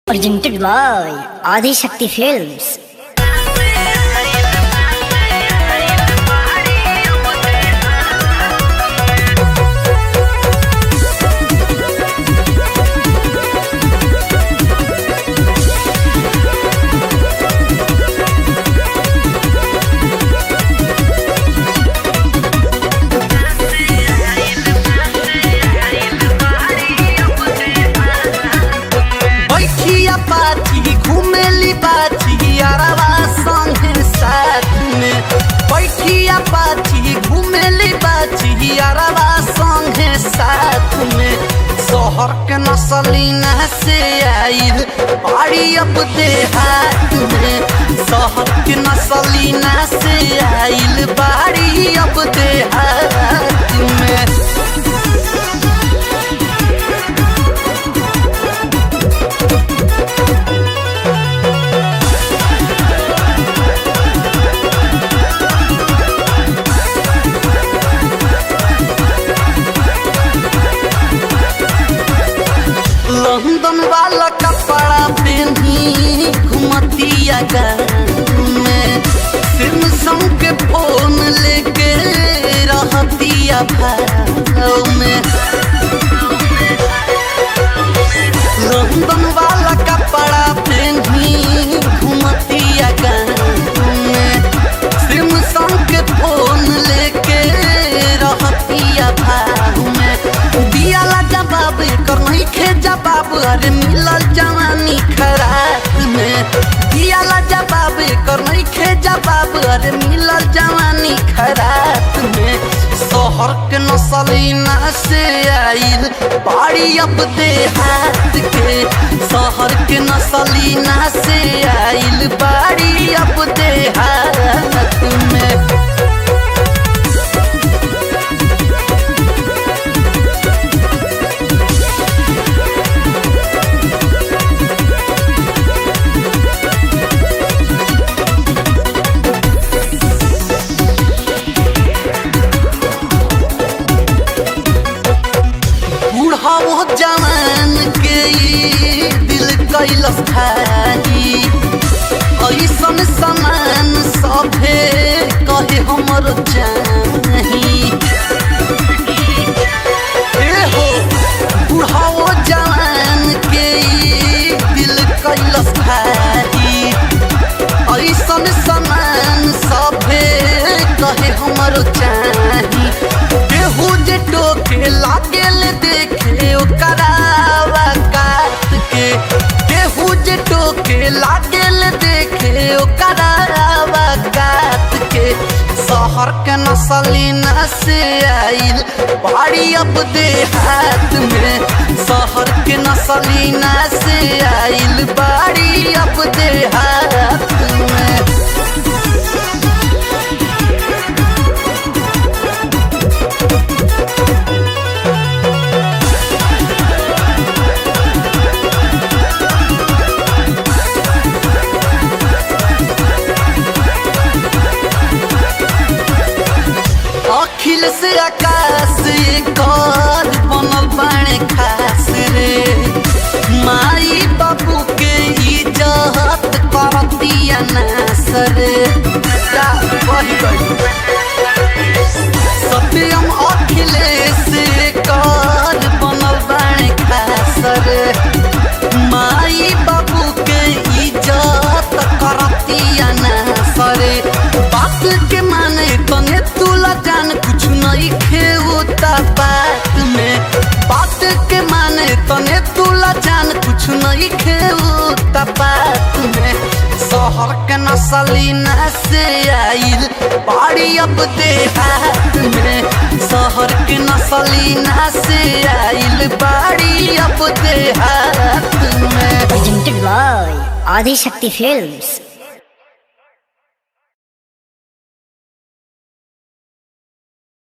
Presented by Adi Shakti Films. घूमेली बाची यारवा संगे साथ में बैठिया बाची घूमेली बाची यारवा संगे साथ में शहर के नसलीना से आइल बाड़ी अब देहात में शहर के नसलीना से आइल बाड़ी अब देहात में लंदन वाला कपड़ा पहनी घुमतिया में फिल्म संग के फोन लेके रहतिया भाव में लंदन वाला कपड़ा पहनी घुमतिया में फिल्म संग के फोन लेके रहतिया भाव में दिया ला जवाब कर नहीं खे जवाब अरे मिलल जवानी खराब में दिया ला जवाब कर नहीं खे जवाब अरे मिलल जवानी खराब में शहर के नसलीना से आइल बाड़ी अब देहात के शहर के नसलीना से आइल बाड़ी अब देहात में वो जवान के दिल कैलस भाई ऐसन समान सभे कहे हमर चाही हो बुढ़ाओ जवान के दिल कैलस भाई ऐसन समान सभे कहे हमर चाही केहू जे टोके लागेल देखे ओकरावा काट के केहू जे टोके लागेल देखे ओकरावा काट के शहर के नसलीना से आइल बाड़ी अब देहात में शहर के नसलीना से आइल बाड़ी अब देहात में अखिल से आकाश कर बनल बाणे खास रे माई बाबू के इज्जत करतिया नास रे सत्यम अखिलेश कर बनल बाणे खास रे माई बाबू के इज्जत करतिया नास रे बात के माने तने तुला जान कुछ नहीं खेता बात में बात के माने तने तुला जान कुछ नहीं खेता बात में शहर के नसलीना से आइल बाड़ी अब देहात में शहर के नसलीना से आइल बाड़ी अब देहात में Presented by Adi Shakti Films.